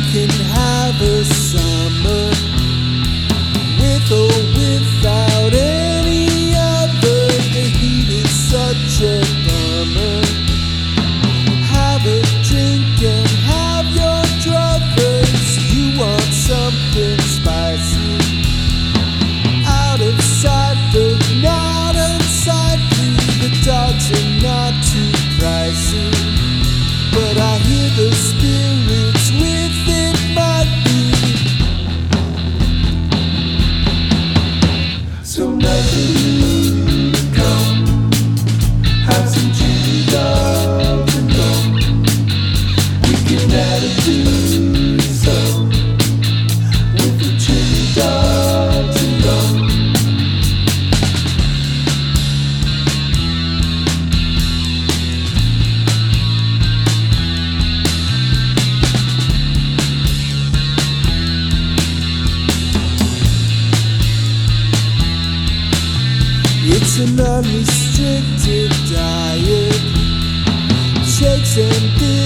can have a summer with or without any other. The heat is such a bummer. Have a drink and have your druthers. You want something spicy, out of sight but not unsightly. The dogs are not too pricey, but I hear the spirits with it might be. So nothing, come have some chili dogs and go. We can add a do so with the chili dogs and go. It's an unrestricted diet, shakes and